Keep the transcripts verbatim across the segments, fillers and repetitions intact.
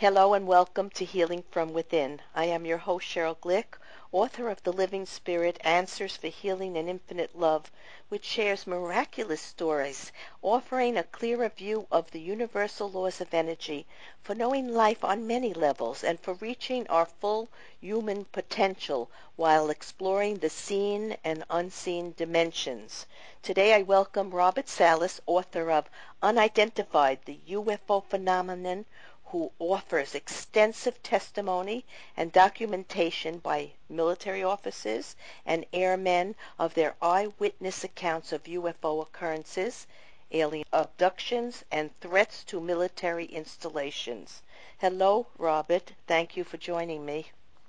Hello and welcome to Healing from Within. I am your host, Cheryl Glick, author of The Living Spirit, Answers for Healing and Infinite Love, which shares miraculous stories, offering a clearer view of the universal laws of energy, for knowing life on many levels, and for reaching our full human potential while exploring the seen and unseen dimensions. Today I welcome Robert Salas, author of Unidentified, the U F O Phenomenon, who offers extensive testimony and documentation by military officers and airmen of their eyewitness accounts of U F O occurrences, alien abductions, and threats to military installations. Hello, Robert. Thank you for joining me.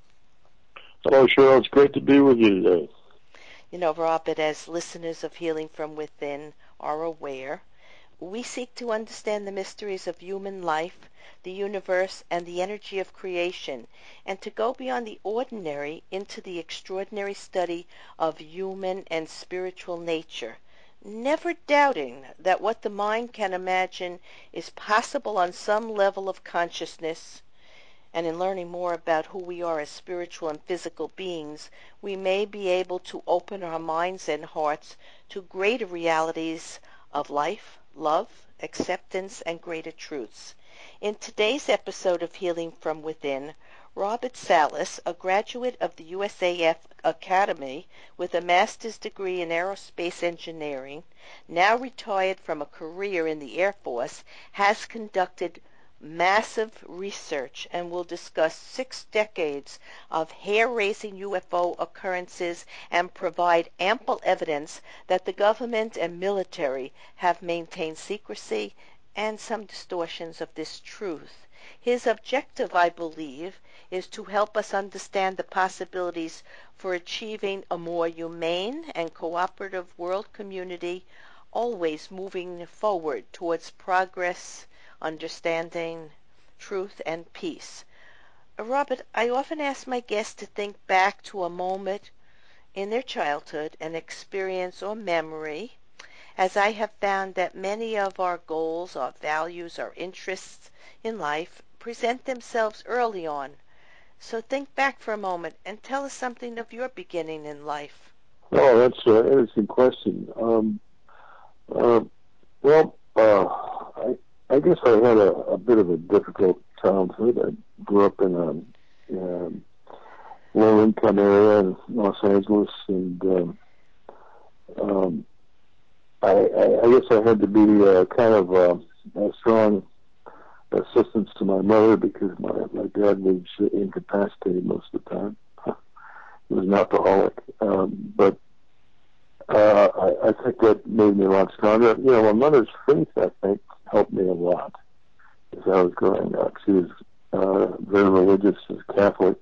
Hello, Cheryl. It's great to be with you today. You know, Robert, as listeners of Healing from Within are aware, we seek to understand the mysteries of human life, the universe, and the energy of creation, and to go beyond the ordinary into the extraordinary study of human and spiritual nature, never doubting that what the mind can imagine is possible on some level of consciousness. And in learning more about who we are as spiritual and physical beings, we may be able to open our minds and hearts to greater realities of life, love, acceptance, and greater truths. In today's episode of Healing from Within, Robert Salas, a graduate of the U S A F Academy with a master's degree in aerospace engineering, now retired from a career in the Air Force, has conducted massive research and will discuss six decades of hair-raising U F O occurrences and provide ample evidence that the government and military have maintained secrecy and some distortions of this truth. His objective, I believe, is to help us understand the possibilities for achieving a more humane and cooperative world community, always moving forward towards progress, understanding, truth, and peace. Robert, I often ask my guests to think back to a moment in their childhood, an experience or memory, as I have found that many of our goals, our values, our interests in life present themselves early on. So think back for a moment and tell us something of your beginning in life. Oh, that's an interesting question. Um, uh, well, uh, I, I guess I had a, a bit of a difficult childhood. I grew up in a, a low-income area in Los Angeles, and um, um, I, I, I guess I had to be uh, kind of uh, a strong assistance to my mother because my, my dad was incapacitated most of the time. He was an alcoholic. Um, but uh, I, I think that made me a lot stronger. You know, my mother's faith, I think, helped me a lot as I was growing up. She was uh, very religious, as Catholic.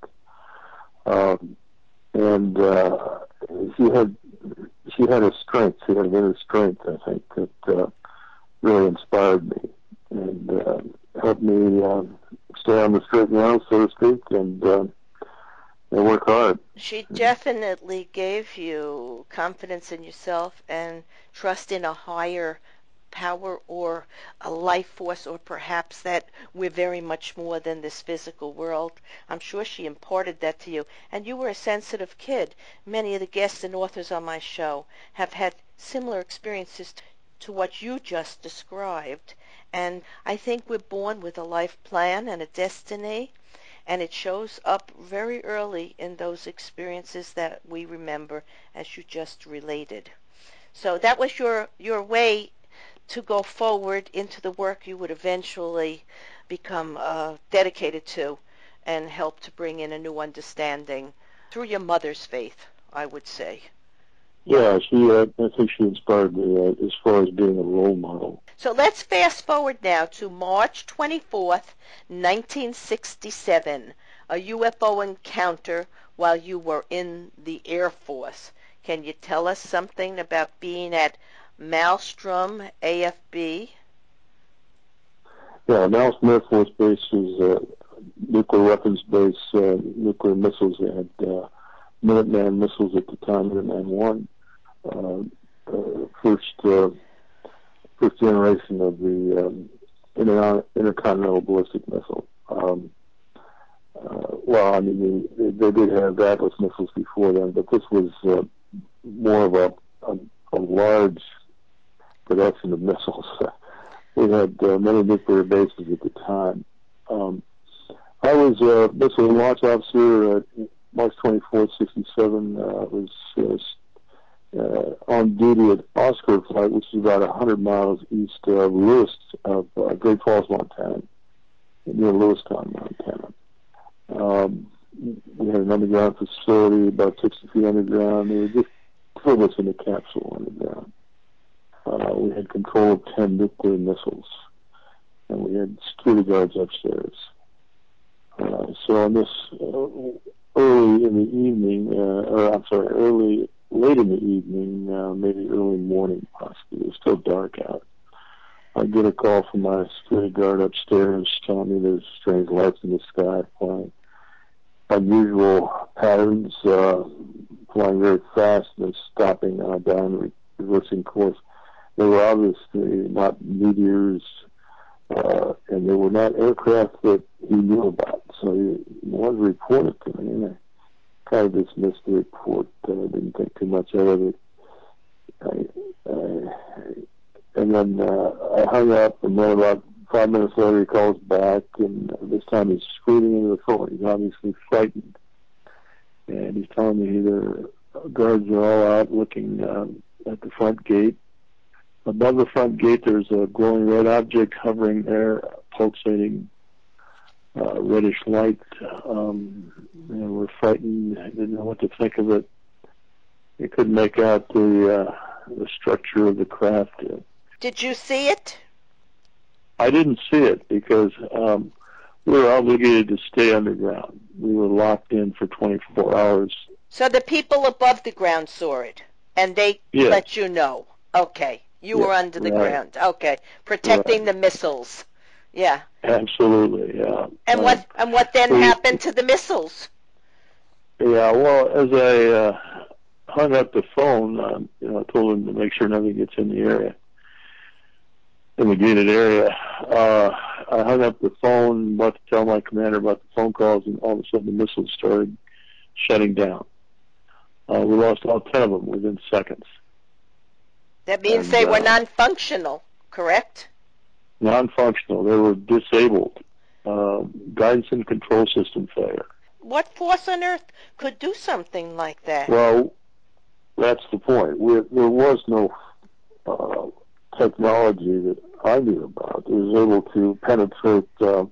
Um, and uh, she had she had a strength, she had an inner strength, I think, that uh, really inspired me and uh, helped me uh, stay on the straight and narrow, so to speak, and, uh, and work hard. She definitely gave you confidence in yourself and trust in a higher power or a life force, or perhaps that we're very much more than this physical world. I'm sure she imparted that to you. And you were a sensitive kid. Many of the guests and authors on my show have had similar experiences to what you just described. And I think we're born with a life plan and a destiny, and it shows up very early in those experiences that we remember, as you just related. So that was your, your way to go forward into the work you would eventually become uh, dedicated to and help to bring in a new understanding through your mother's faith, I would say. Yeah, she. Uh, I think she inspired me uh, as far as being a role model. So let's fast forward now to March twenty-fourth, nineteen sixty-seven, a U F O encounter while you were in the Air Force. Can you tell us something about being at Malmstrom A F B? Yeah, Malmstrom Air Force Base is a nuclear weapons base, uh, nuclear missiles. They had uh, Minuteman missiles at the time, Minuteman one, uh, uh, first uh, first generation of the um, inter- intercontinental ballistic missile. Um, uh, well, I mean, they, they did have Atlas missiles before then, but this was uh, more of a, a, a large production of missiles. We had uh, many nuclear bases at the time. Um, I was a missile launch officer at March twenty-fourth, sixty-seven. I uh, was uh, uh, on duty at Oscar Flight, which is about one hundred miles east of Lewis, of uh, Great Falls, Montana, near Lewistown, Montana. Um, we had an underground facility, about sixty feet underground. There were just two of us in a capsule underground. Uh, we had control of ten nuclear missiles, and we had security guards upstairs. Uh, so on this uh, early in the evening, uh, or I'm sorry, early, late in the evening, uh, maybe early morning possibly, it was still dark out, I get a call from my security guard upstairs telling me there's strange lights in the sky flying. Unusual patterns, uh, flying very fast and stopping uh, down, reversing course. They were obviously not meteors, uh, and they were not aircraft that he knew about. So he wanted to report it to me, and I kind of dismissed the report. I uh, didn't think too much of it. I, I, and then uh, I hung up, and then about five minutes later he calls back, and this time he's screaming into the phone. He's obviously frightened. And he's telling me the guards are all out looking um, at the front gate. Above the front gate, there's a glowing red object hovering there, pulsating uh, reddish light. Um, and we're frightened. I didn't know what to think of it. I couldn't make out the uh, the structure of the craft. Did you see it? I didn't see it because um, we were obligated to stay underground. We were locked in for twenty-four hours. So the people above the ground saw it, and they yes. let you know. Okay. You yes, were under the right. ground. Okay. Protecting right. the missiles. Yeah. Absolutely, yeah. And um, what and what then we, happened to the missiles? Yeah, well, as I uh, hung up the phone, um, you know, I told him to make sure nothing gets in the area, in the gated area. Uh, I hung up the phone, about to tell my commander about the phone calls, and all of a sudden the missiles started shutting down. Uh, we lost all ten of them within seconds. That means and, they were uh, non-functional, correct? Non-functional. They were disabled. Uh, guidance and control system failure. What force on earth could do something like that? Well, that's the point. We, there was no uh, technology that I knew about that was able to penetrate uh,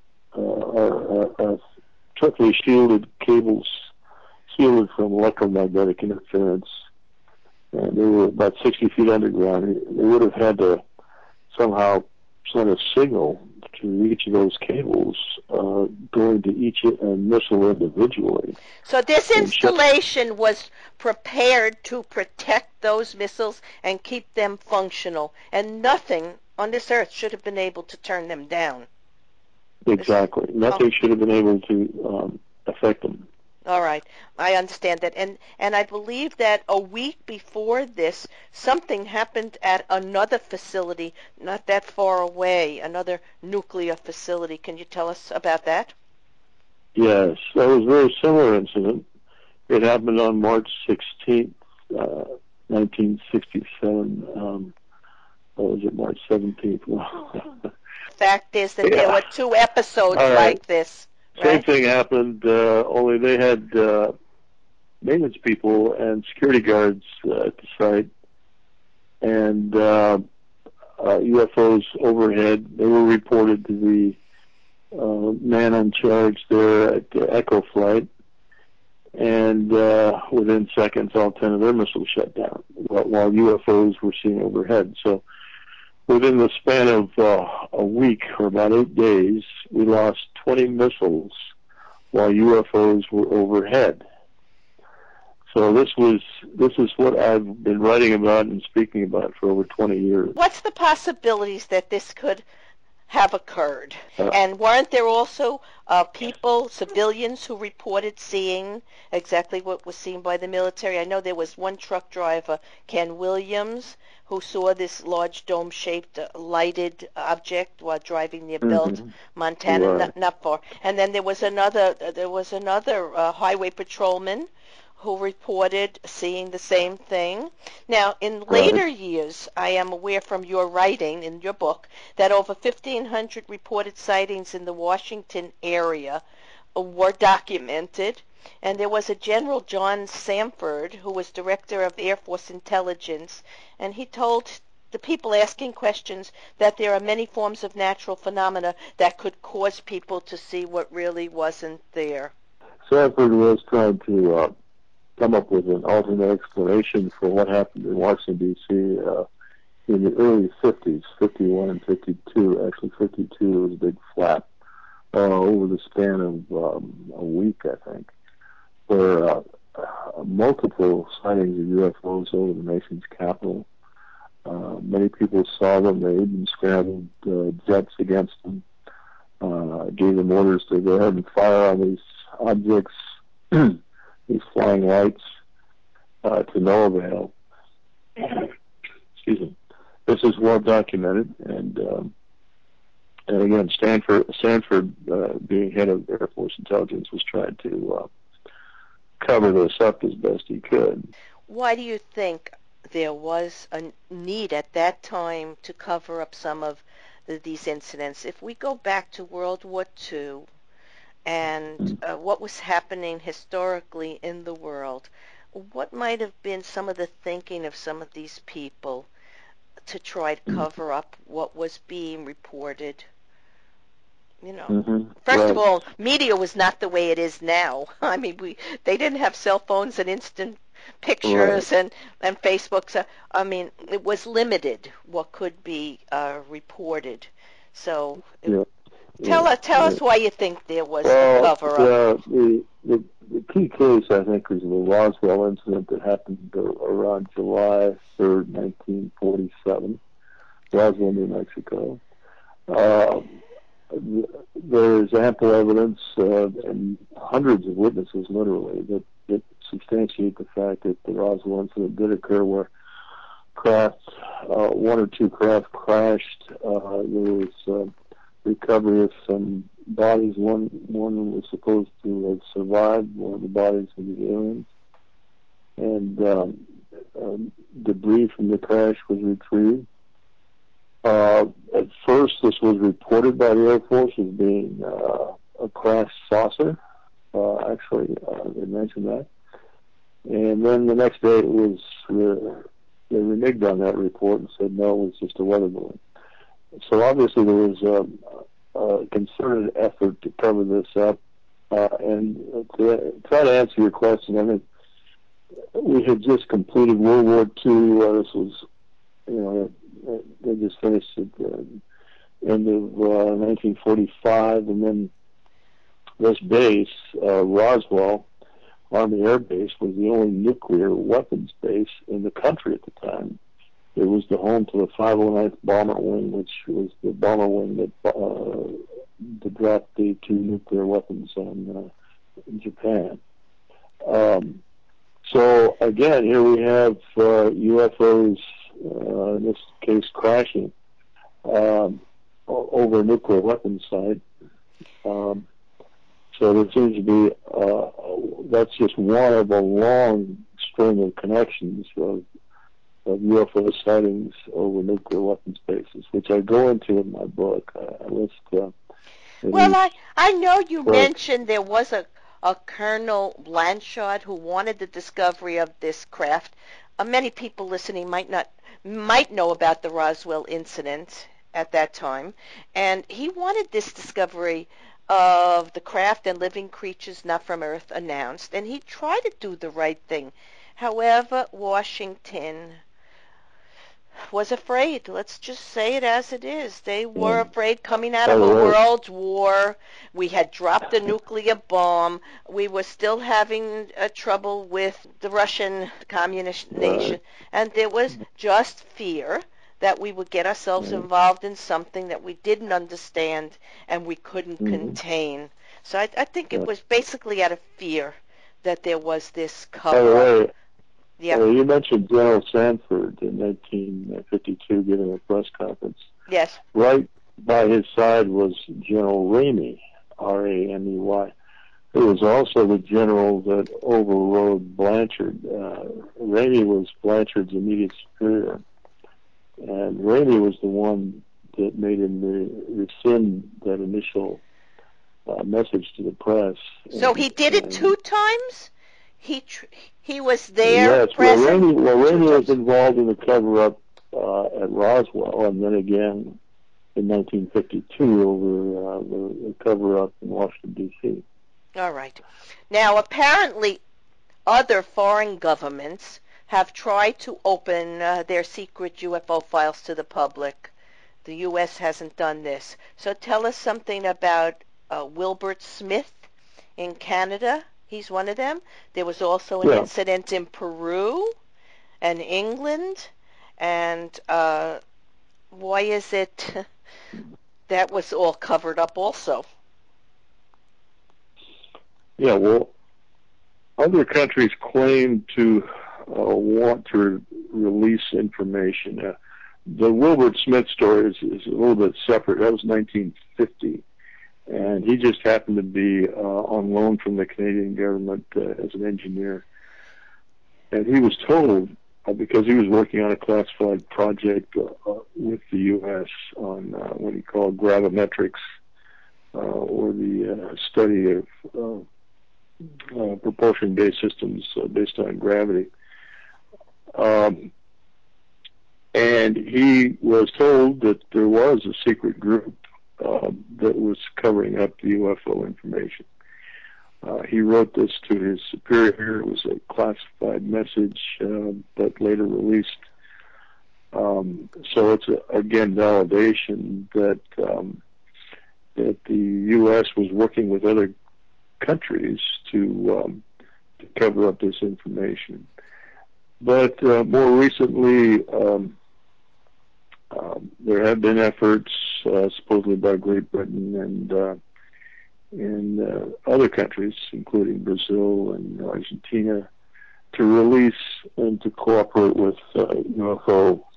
uh, uh, uh, strictly shielded cables, shielded from electromagnetic interference. And they were about sixty feet underground. They would have had to somehow send a signal to each of those cables uh, going to each uh, missile individually. So this installation was prepared to protect those missiles and keep them functional, and nothing on this earth should have been able to turn them down. Exactly. This, nothing oh. should have been able to um, affect them. All right. I understand that. And and I believe that a week before this, something happened at another facility not that far away, another nuclear facility. Can you tell us about that? Yes. That was a very similar incident. It happened on March sixteenth, uh, nineteen sixty-seven. Um, what was it, March seventeenth? The fact is that yeah. there were two episodes right. like this. Same right? thing happened, uh, only they had uh, maintenance people and security guards uh, at the site, and uh, uh, U F Os overhead. They were reported to the uh, man in charge there at uh, Echo Flight, and uh, within seconds, all ten of their missiles shut down, while, while U F Os were seen overhead. So within the span of uh, a week, or about eight days, we lost twenty missiles while U F Os were overhead. So this was this is what I've been writing about and speaking about for over twenty years. What's the possibilities that this could have occurred. Uh, And weren't there also uh, people, civilians, who reported seeing exactly what was seen by the military? I know there was one truck driver, Ken Williams, who saw this large dome-shaped uh, lighted object while driving near Belt, mhm. Montana, Right. not, not far. And then there was another, uh, there was another uh, highway patrolman who reported seeing the same thing. Now, in Right. later years, I am aware from your writing in your book that over fifteen hundred reported sightings in the Washington area were documented, and there was a General John Samford who was director of Air Force intelligence, and he told the people asking questions that there are many forms of natural phenomena that could cause people to see what really wasn't there. Sanford was trying to uh, come up with an alternate explanation for what happened in Washington, D C uh, in the early fifties, fifty-one and fifty-two. Actually, fifty-two was a big flap uh, over the span of um, a week, I think, where uh, uh, multiple sightings of U F Os over the nation's capital. Uh, many people saw them. They even scrambled uh, jets against them, uh, gave them orders to go ahead and fire on these objects, these flying lights, uh, to no avail. Excuse me. This is well documented, and um, and again, Stanford, Sanford, uh, being head of Air Force intelligence, was trying to uh, cover this up as best he could. Why do you think there was a need at that time to cover up some of the, these incidents? If we go back to World War Two and uh, what was happening historically in the world, what might have been some of the thinking of some of these people to try to cover up what was being reported? You know, Mm-hmm. first of Right. all, media was not the way it is now. I mean, we they didn't have cell phones and instant Right. pictures and and Facebook. So, I mean, it was limited what could be uh, reported. So, it, Yeah. tell Yeah. us tell Yeah. us why you think there was a Well, cover up. the, the the the key case, I think, was the Roswell incident that happened uh, around July third, nineteen forty-seven, Roswell, New Mexico. Uh, there is ample evidence uh, and hundreds of witnesses, literally, that, that substantiate the fact that the Roswell incident did occur, where craft, uh, one or two craft crashed. Uh, there was uh, recovery of some bodies. One one was supposed to have survived. One of the bodies of the aliens, and um, um, debris from the crash was retrieved. Uh, at first, this was reported by the Air Force as being uh, a crashed saucer. Uh, actually, uh, they mentioned that. And then the next day, it was uh, they reneged on that report and said no, it was just a weather balloon. So obviously, there was a, a concerted effort to cover this up. Uh, and to try to answer your question, I think we had just completed World War Two. Uh, this was, you know, they just finished at the end of uh, nineteen forty-five, and then this base, uh, Roswell Army Air Base, was the only nuclear weapons base in the country at the time. It was the home to the five oh ninth Bomber Wing, which was the bomber wing that, uh, that dropped the two nuclear weapons on uh, Japan. Um, so again, here we have uh, U F Os, uh, in this case crashing um, over a nuclear weapons site. Um, so there seems to be, uh, that's just one of a long string of connections of, of U F O sightings over nuclear weapons bases, which I go into in my book. I list uh, Well, these. I I know you Well, mentioned there was a a Colonel Blanchard who wanted the discovery of this craft. Uh, many people listening might not might know about the Roswell incident at that time, and he wanted this discovery of the craft and living creatures not from Earth announced, and he tried to do the right thing. However, Washington was afraid. Let's just say it as it is. They were um, afraid coming out by of the a way, world war. We had dropped a nuclear bomb. We were still having uh, trouble with the Russian communist right, nation. And there was just fear that we would get ourselves Right. involved in something that we didn't understand and we couldn't Mm-hmm. contain. So I, I think it Yeah. was basically out of fear that there was this By the cover-up. way, Yeah. uh, you mentioned General Sanford in nineteen fifty-two giving a press conference. Yes. Right by his side was General Ramey, R A M E Y, who was also the general that overrode Blanchard. Uh, Ramey was Blanchard's immediate superior, and Ramey was the one that made him re- rescind that initial uh, message to the press. So And, he did it and, two times? He tr- he was there, yes, well, present? Ramey, well, two Ramey was times. involved in the cover-up uh, at Roswell, and then again in nineteen fifty-two over uh, the, the cover-up in Washington, D C All right. Now, apparently, other foreign governments have tried to open uh, their secret U F O files to the public. The U S hasn't done this. So tell us something about uh, Wilbert Smith in Canada. He's one of them. There was also an Yeah. incident in Peru and England. And uh, why is it that was all covered up also? Yeah, well, other countries claim to uh, want to release information. Uh, the Wilbert Smith story is, is a little bit separate. That was nineteen fifty, and he just happened to be uh, on loan from the Canadian government uh, as an engineer. And he was told, uh, because he was working on a classified project uh, uh, with the U S on uh, what he called gravimetrics, uh, or the uh, study of uh, Uh, propulsion-based systems uh, based on gravity. Um, and he was told that there was a secret group uh, that was covering up the U F O information. Uh, he wrote this to his superior. It was a classified message, uh, but later released. Um, so it's, a, again, validation that, um, that the U S was working with other countries to, um, to cover up this information. But uh, more recently, um, um, there have been efforts, uh, supposedly by Great Britain and uh, and uh, other countries, including Brazil and Argentina, to release and to cooperate with uh, U F O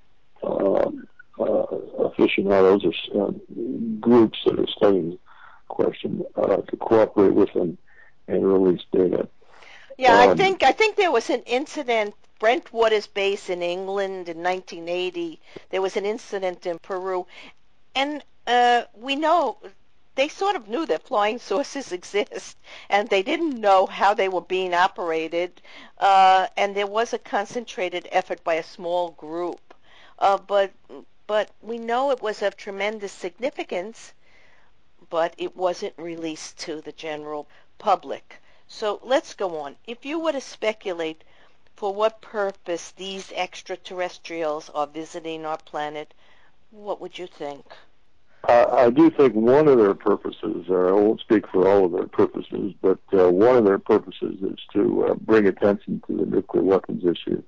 um, uh, aficionados or uh, groups that are studying question uh, to cooperate with them and release data. Yeah, um, I think I think there was an incident. Brentwood is based in England in nineteen eighty. There was an incident in Peru, and uh, we know they sort of knew that flying saucers exist, and they didn't know how they were being operated. Uh, and there was a concentrated effort by a small group, uh, but but we know it was of tremendous significance, but it wasn't released to the general public. So let's go on. If you were to speculate for what purpose these extraterrestrials are visiting our planet, what would you think? I, I do think one of their purposes, uh, I won't speak for all of their purposes, but uh, one of their purposes is to uh, bring attention to the nuclear weapons issue.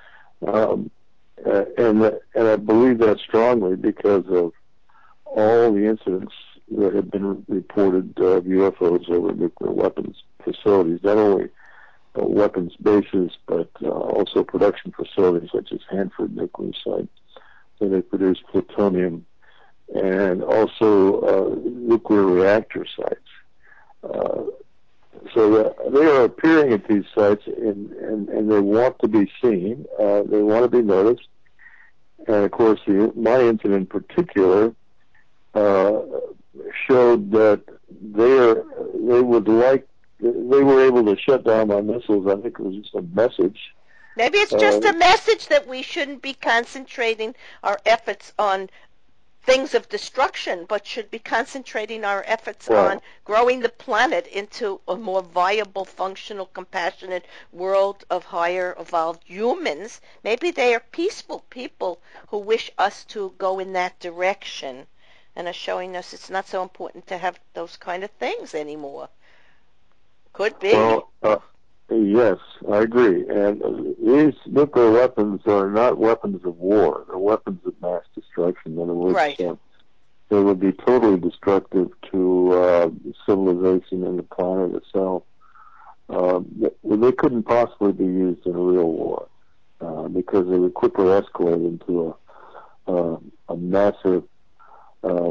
Um, uh, and, and I believe that strongly because of all the incidents that have been reported uh, of U F Os over nuclear weapons facilities, not only uh, weapons bases, but uh, also production facilities such as Hanford nuclear site, where they produce plutonium, and also uh, nuclear reactor sites. Uh, so that they are appearing at these sites, and, and, and they want to be seen. Uh, they want to be noticed. And, of course, the, my incident in particular uh, showed that they are, they would like, they were able to shut down my missiles. I think it was just a message. Maybe it's just uh, a message that we shouldn't be concentrating our efforts on things of destruction, but should be concentrating our efforts well, on growing the planet into a more viable, functional, compassionate world of higher evolved humans. Maybe they are peaceful people who wish us to go in that direction and are showing us it's not so important to have those kind of things anymore. Could be. Well, uh, Yes, I agree. And uh, these nuclear weapons are not weapons of war. They're weapons of mass destruction. In other words, Right. uh, they would be totally destructive to uh, civilization and the planet itself. Uh, they, they couldn't possibly be used in a real war uh, because they would quickly escalate into a, uh, a massive uh,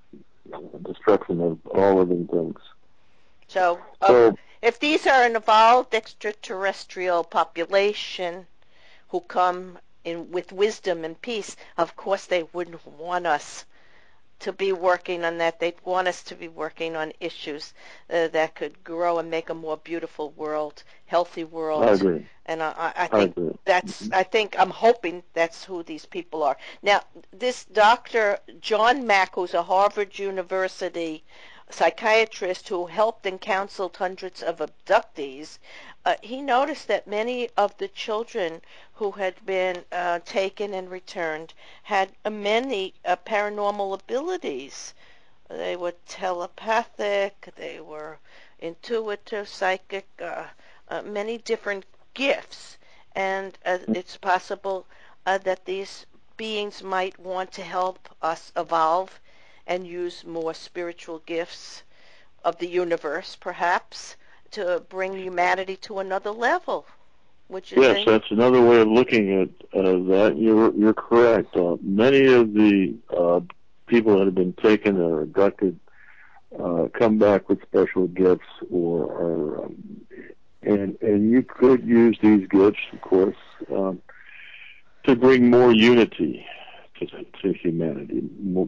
destruction of all living things. So, uh, So, if these are an evolved extraterrestrial population who come in with wisdom and peace, of course they wouldn't want us to be working on that. They'd want us to be working on issues uh, that could grow and make a more beautiful world, healthy world. I agree. And I, I I think agree. that's, I think, I'm hoping that's who these people are. Now, this Doctor John Mack, who's a Harvard University psychiatrist who helped and counseled hundreds of abductees, uh, he noticed that many of the children who had been uh, taken and returned had uh, many uh, paranormal abilities. They were telepathic, they were intuitive, psychic, uh, uh, many different gifts. And uh, it's possible uh, that these beings might want to help us evolve and use more spiritual gifts of the universe, perhaps, to bring humanity to another level. Would you Yes, think? that's another way of looking at uh, that. You're you're correct. Uh, many of the uh, people that have been taken or abducted uh, come back with special gifts, or, or um, and and you could use these gifts, of course, um, to bring more unity to, to humanity,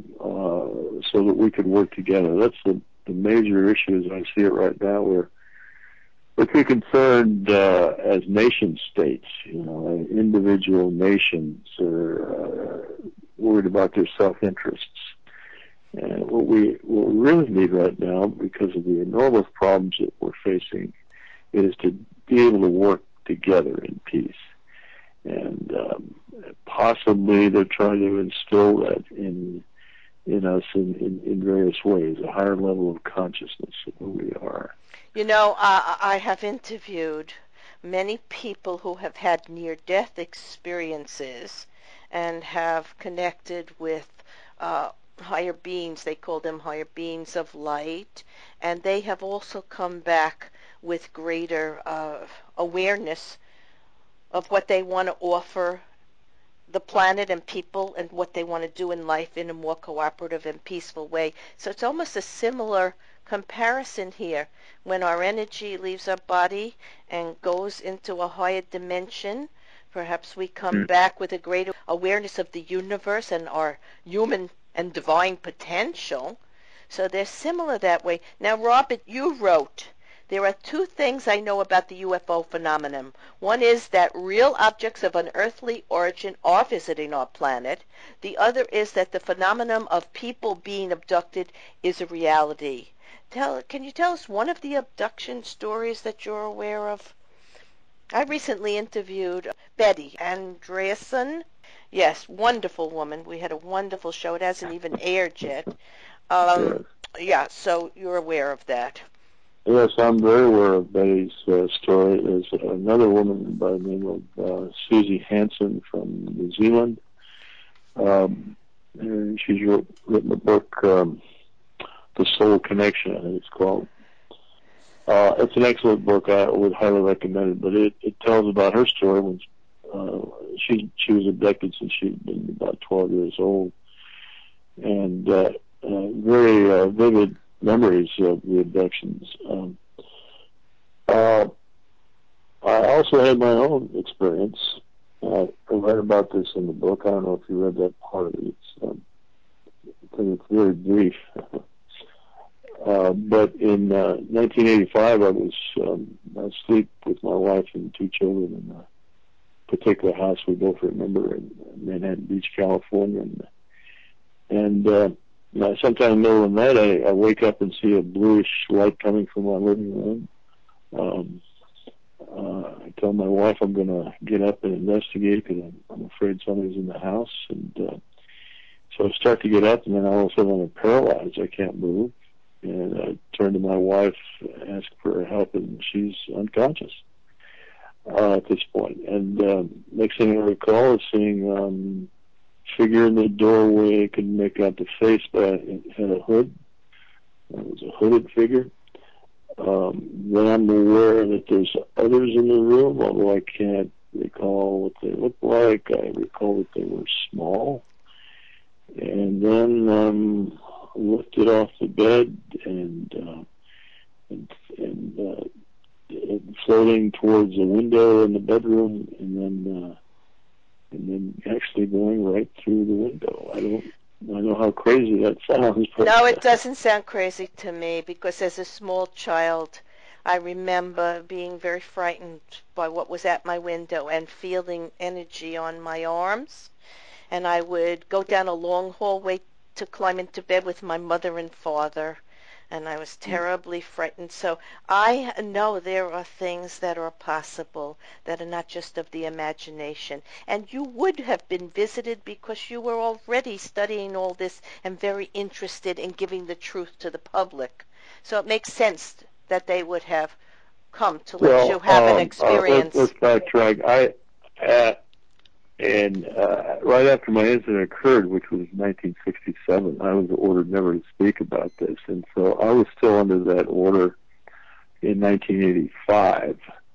uh, so that we could work together. That's the the major issue as I see it right now. We're We're too concerned uh, as nation states, you know, individual nations are uh, worried about their self-interests. And what we, what we really need right now, because of the enormous problems that we're facing, is to be able to work together in peace. And um, possibly they're trying to instill that in in us in, in, in various ways, a higher level of consciousness of who we are. You know, I, I have interviewed many people who have had near-death experiences and have connected with uh, higher beings. They call them higher beings of light, and they have also come back with greater uh, awareness of what they want to offer the planet and people and what they want to do in life in a more cooperative and peaceful way. So it's almost a similar comparison here. When our energy leaves our body and goes into a higher dimension, perhaps we come back with a greater awareness of the universe and our human and divine potential. So they're similar that way. Now, Robert, you wrote, there are two things I know about the U F O phenomenon. One is that real objects of unearthly origin are visiting our planet. The other is that the phenomenon of people being abducted is a reality. Tell, can you tell us one of the abduction stories that you're aware of? I recently interviewed Betty Andreasson. Yes, wonderful woman. We had a wonderful show. It hasn't even aired yet. Um, Yes. yeah, so you're aware of that. Yes, I'm very aware of Betty's uh, story. There's another woman by the name of uh, Susie Hansen from New Zealand. Um, and she's wrote, written a book, um, The Soul Connection, I think it's called. Uh, it's an excellent book. I would highly recommend it. But it, it tells about her story when uh, she she was abducted since she'd been about twelve years old, and uh, uh, very uh, vivid memories of the abductions. Um, uh, I also had my own experience. Uh, I read about this in the book. I don't know if you read that part of it. It's, um, I think it's very brief. uh, but in uh, nineteen eighty-five, I was um, asleep with my wife and two children in a particular house we both remember in Manhattan Beach, California. And, and uh, Now, sometime in the middle of the night, I, I wake up and see a bluish light coming from my living room. Um, uh, I tell my wife I'm going to get up and investigate because I'm, I'm afraid somebody's in the house. And uh, so I start to get up, and then all of a sudden I'm paralyzed. I can't move. And I turn to my wife, ask for her help, and she's unconscious. uh, at this point. And um, next thing I recall is seeing um, figure in the doorway. I couldn't make out the face, but it had a hood. It was a hooded figure. Um, then I'm aware that there's others in the room, although I can't recall what they looked like. I recall that they were small. And then um, lifted off the bed and uh, and, and, uh, and floating towards a window in the bedroom, and then uh, and then actually going right through the window. I don't I know how crazy that sounds. But No, it doesn't sound crazy to me, because as a small child, I remember being very frightened by what was at my window and feeling energy on my arms. And I would go down a long hallway to climb into bed with my mother and father. And I was terribly frightened. So I know there are things that are possible that are not just of the imagination. And you would have been visited because you were already studying all this and very interested in giving the truth to the public. So it makes sense that they would have come to let well, you have an um, uh, let, experience. let's backtrack. I uh, and uh, right after my incident occurred, which was nineteen sixty-seven, I was ordered never to speak about this, and so I was still under that order in nineteen eighty-five.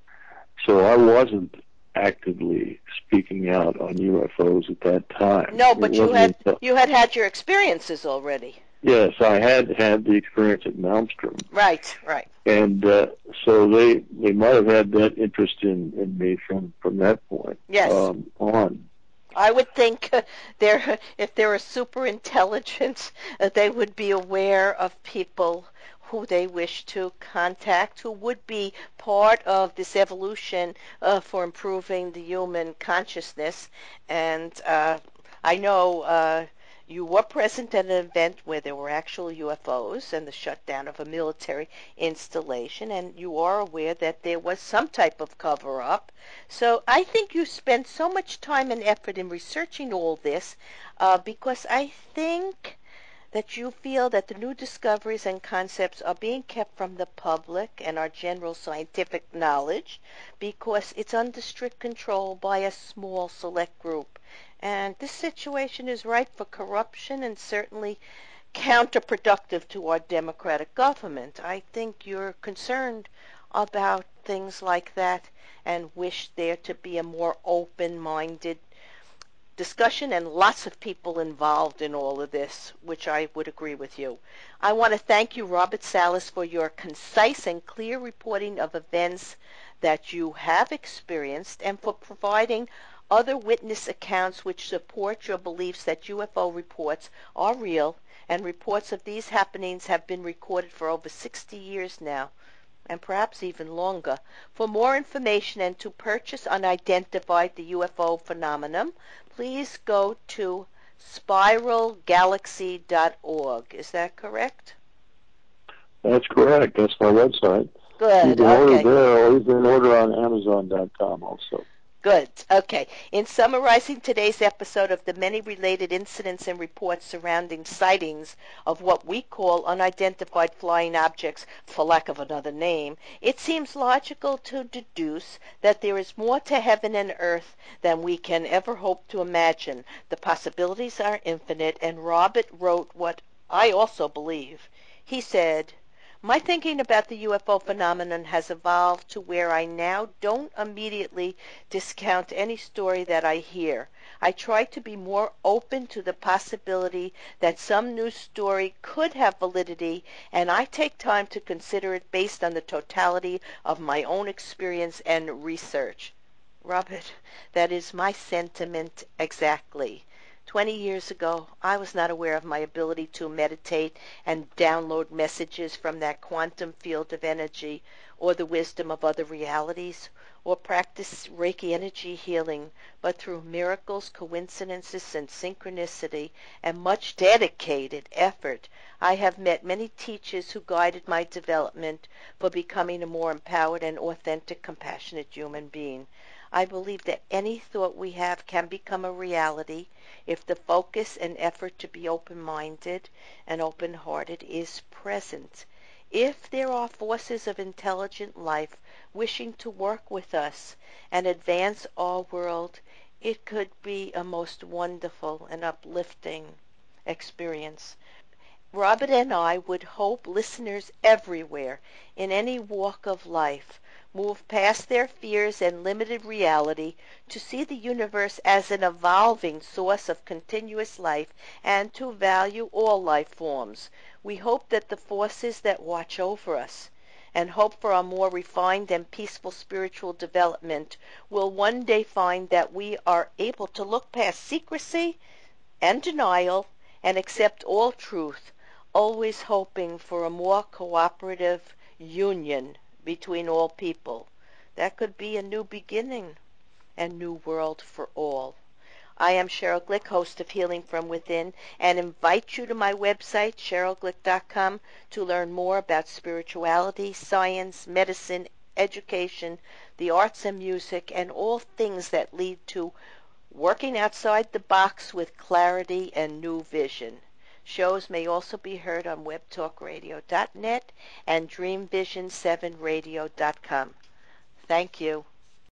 So I wasn't actively speaking out on U F Os at that time. No, It but you wasn't had until, you had had your experiences already. yes, I had had the experience at Malmstrom, Right, right. and uh, so they they might have had that interest in, in me from from that point Yes. um, on. I would think uh, they're, if they were super intelligent, uh, they would be aware of people who they wish to contact, who would be part of this evolution uh, for improving the human consciousness. And uh, I know uh, you were present at an event where there were actual U F Os and the shutdown of a military installation, and you are aware that there was some type of cover-up. So I think you spent so much time and effort in researching all this uh, because I think that you feel that the new discoveries and concepts are being kept from the public and our general scientific knowledge because it's under strict control by a small select group. And this situation is ripe for corruption and certainly counterproductive to our democratic government. I think you're concerned about things like that and wish there to be a more open-minded discussion and lots of people involved in all of this, which I would agree with you. I want to thank you, Robert Salas, for your concise and clear reporting of events that you have experienced and for providing other witness accounts which support your beliefs that U F O reports are real, and reports of these happenings have been recorded for over sixty years now, and perhaps even longer. For more information and to purchase Unidentified, the U F O Phenomenon, please go to spiral galaxy dot org. Is that correct? That's correct. That's my website. You Good, can order okay. there, or you can order on Amazon dot com also. Good. Okay. In summarizing today's episode of the many related incidents and reports surrounding sightings of what we call unidentified flying objects, for lack of another name, it seems logical to deduce that there is more to heaven and earth than we can ever hope to imagine. The possibilities are infinite, and Robert wrote what I also believe. He said, "My thinking about the U F O phenomenon has evolved to where I now don't immediately discount any story that I hear. I try to be more open to the possibility that some new story could have validity, and I take time to consider it based on the totality of my own experience and research." Robert, that is my sentiment exactly. Twenty years ago, I was not aware of my ability to meditate and download messages from that quantum field of energy, or the wisdom of other realities, or practice Reiki energy healing, but through miracles, coincidences, and synchronicity, and much dedicated effort, I have met many teachers who guided my development for becoming a more empowered and authentic, compassionate human being. I believe that any thought we have can become a reality if the focus and effort to be open-minded and open-hearted is present. If there are forces of intelligent life wishing to work with us and advance our world, it could be a most wonderful and uplifting experience. Robert and I would hope listeners everywhere, in any walk of life, move past their fears and limited reality to see the universe as an evolving source of continuous life and to value all life forms. We hope that the forces that watch over us and hope for a more refined and peaceful spiritual development will one day find that we are able to look past secrecy and denial and accept all truth, always hoping for a more cooperative union between all people. That could be a new beginning and new world for all. I am Cheryl Glick, host of Healing from Within, and invite you to my website, cheryl glick dot com, to learn more about spirituality, science, medicine, education, the arts and music, and all things that lead to working outside the box with clarity and new vision. Shows may also be heard on web talk radio dot net and dream vision seven radio dot com. Thank you.